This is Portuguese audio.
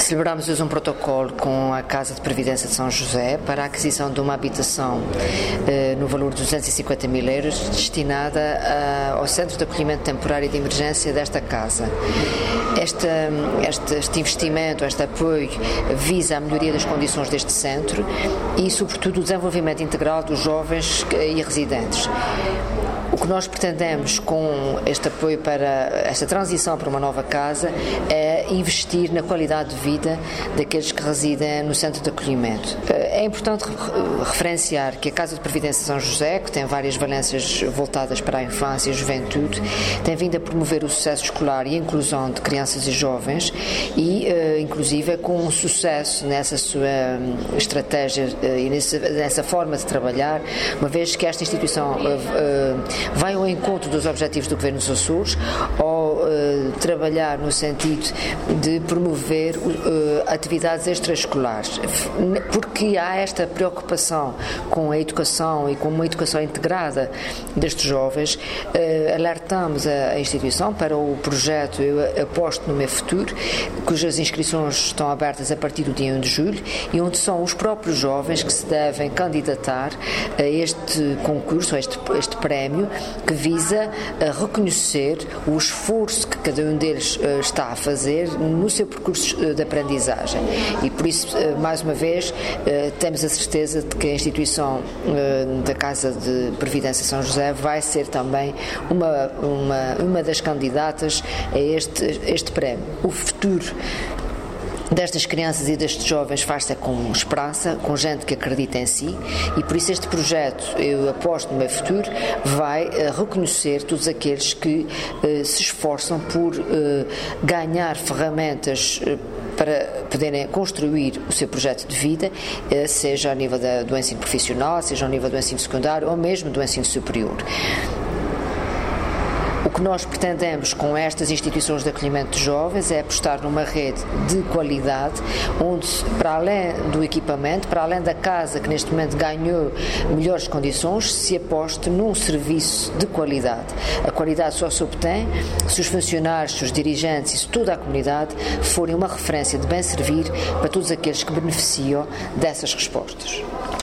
Celebramos hoje um protocolo com a Casa de Previdência de São José para a aquisição de uma habitação no valor de 250 mil euros destinada ao Centro de Acolhimento Temporário de Emergência desta Casa. Este investimento, este apoio visa a melhoria das condições deste centro e, sobretudo, o desenvolvimento integral dos jovens e residentes. O que nós pretendemos com este apoio para esta transição para uma nova casa é investir na qualidade de vida daqueles que residem no centro de acolhimento. É importante referenciar que a Casa de Previdência de São José, que tem várias valências voltadas para a infância e a juventude, tem vindo a promover o sucesso escolar e a inclusão de crianças e jovens e, inclusive, com um sucesso nessa sua estratégia e nessa forma de trabalhar, uma vez que esta instituição vai ao encontro dos objetivos do Governo dos Açores ao trabalhar no sentido de promover atividades extraescolares, porque há esta preocupação com a educação e com uma educação integrada destes jovens. Alertamos a instituição para o projeto Eu Aposto no Meu Futuro, cujas inscrições estão abertas a partir do dia 1 de julho e onde são os próprios jovens que se devem candidatar a este concurso, a este prémio, que visa reconhecer o esforço que cada um deles está a fazer no seu percurso de aprendizagem. E por isso, mais uma vez, temos a certeza de que a instituição da Casa de Previdência São José vai ser também uma das candidatas a este prémio. O futuro destas crianças e destes jovens faz-se com esperança, com gente que acredita em si, e por isso este projeto Eu Aposto no Meu Futuro vai reconhecer todos aqueles que se esforçam por ganhar ferramentas para poderem construir o seu projeto de vida, seja a nível do ensino profissional, seja ao nível do ensino secundário ou mesmo do ensino superior. O que nós pretendemos com estas instituições de acolhimento de jovens é apostar numa rede de qualidade, onde, para além do equipamento, para além da casa que neste momento ganhou melhores condições, se aposte num serviço de qualidade. A qualidade só se obtém se os funcionários, se os dirigentes e se toda a comunidade forem uma referência de bem servir para todos aqueles que beneficiam dessas respostas.